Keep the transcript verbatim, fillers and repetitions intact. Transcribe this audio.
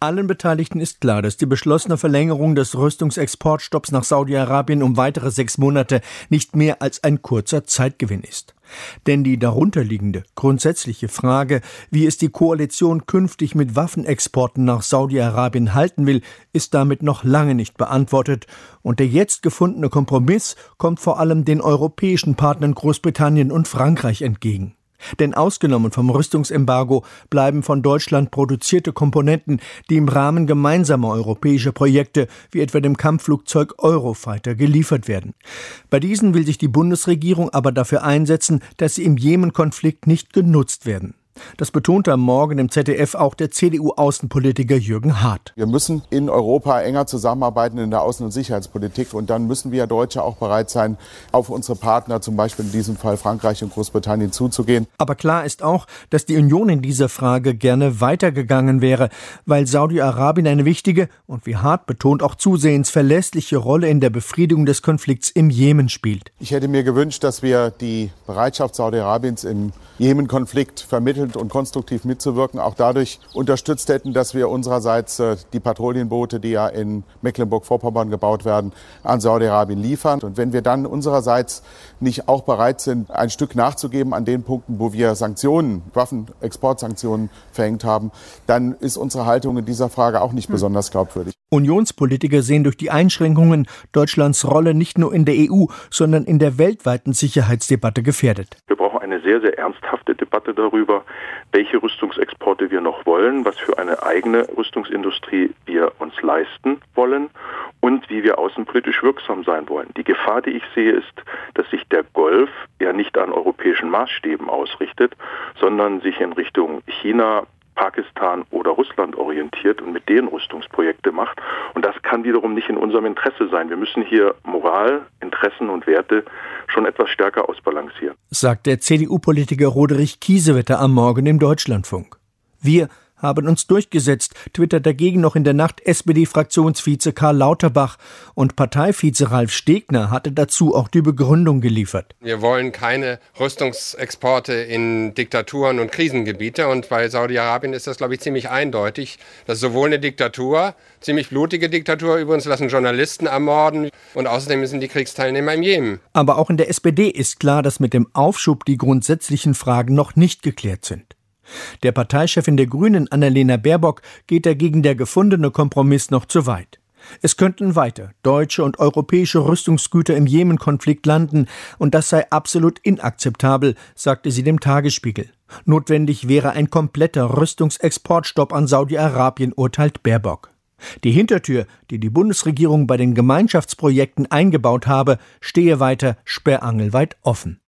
Allen Beteiligten ist klar, dass die beschlossene Verlängerung des Rüstungsexportstopps nach Saudi-Arabien um weitere sechs Monate nicht mehr als ein kurzer Zeitgewinn ist. Denn die darunterliegende, grundsätzliche Frage, wie es die Koalition künftig mit Waffenexporten nach Saudi-Arabien halten will, ist damit noch lange nicht beantwortet. Und der jetzt gefundene Kompromiss kommt vor allem den europäischen Partnern Großbritannien und Frankreich entgegen. Denn ausgenommen vom Rüstungsembargo bleiben von Deutschland produzierte Komponenten, die im Rahmen gemeinsamer europäischer Projekte wie etwa dem Kampfflugzeug Eurofighter geliefert werden. Bei diesen will sich die Bundesregierung aber dafür einsetzen, dass sie im Jemen-Konflikt nicht genutzt werden. Das betonte am Morgen im Z D F auch der C D U-Außenpolitiker Jürgen Hart. Wir müssen in Europa enger zusammenarbeiten in der Außen- und Sicherheitspolitik. Und dann müssen wir Deutsche auch bereit sein, auf unsere Partner, zum Beispiel in diesem Fall Frankreich und Großbritannien, zuzugehen. Aber klar ist auch, dass die Union in dieser Frage gerne weitergegangen wäre, weil Saudi-Arabien eine wichtige und wie Hart betont auch zusehends verlässliche Rolle in der Befriedung des Konflikts im Jemen spielt. Ich hätte mir gewünscht, dass wir die Bereitschaft Saudi-Arabiens im Jemen-Konflikt vermitteln und konstruktiv mitzuwirken, auch dadurch unterstützt hätten, dass wir unsererseits äh, die Patrouillenboote, die ja in Mecklenburg-Vorpommern gebaut werden, an Saudi-Arabien liefern. Und wenn wir dann unsererseits nicht auch bereit sind, ein Stück nachzugeben an den Punkten, wo wir Sanktionen, Waffenexportsanktionen verhängt haben, dann ist unsere Haltung in dieser Frage auch nicht hm. besonders glaubwürdig. Unionspolitiker sehen durch die Einschränkungen Deutschlands Rolle nicht nur in der E U, sondern in der weltweiten Sicherheitsdebatte gefährdet. Wir brauchen eine sehr, sehr ernsthafte Debatte darüber, welche Rüstungsexporte wir noch wollen, was für eine eigene Rüstungsindustrie wir uns leisten wollen und wie wir außenpolitisch wirksam sein wollen. Die Gefahr, die ich sehe, ist, dass sich der Golf ja nicht an europäischen Maßstäben ausrichtet, sondern sich in Richtung China, Pakistan oder Russland orientiert und mit denen Rüstungsprojekte macht. Und das kann wiederum nicht in unserem Interesse sein. Wir müssen hier Moral, Interessen und Werte schon etwas stärker ausbalancieren, sagt der C D U-Politiker Roderich Kiesewetter am Morgen im Deutschlandfunk. Wir haben uns durchgesetzt, twittert dagegen noch in der Nacht S P D-Fraktionsvize Karl Lauterbach, und Parteivize Ralf Stegner hatte dazu auch die Begründung geliefert. Wir wollen keine Rüstungsexporte in Diktaturen und Krisengebiete, und bei Saudi-Arabien ist das, glaube ich, ziemlich eindeutig. Das ist sowohl eine Diktatur, ziemlich blutige Diktatur, übrigens lassen Journalisten ermorden, und außerdem sind die Kriegsteilnehmer im Jemen. Aber auch in der S P D ist klar, dass mit dem Aufschub die grundsätzlichen Fragen noch nicht geklärt sind. Der Parteichefin der Grünen, Annalena Baerbock, geht dagegen der gefundene Kompromiss noch zu weit. Es könnten weiter deutsche und europäische Rüstungsgüter im Jemen-Konflikt landen, und das sei absolut inakzeptabel, sagte sie dem Tagesspiegel. Notwendig wäre ein kompletter Rüstungsexportstopp an Saudi-Arabien, urteilt Baerbock. Die Hintertür, die die Bundesregierung bei den Gemeinschaftsprojekten eingebaut habe, stehe weiter sperrangelweit offen.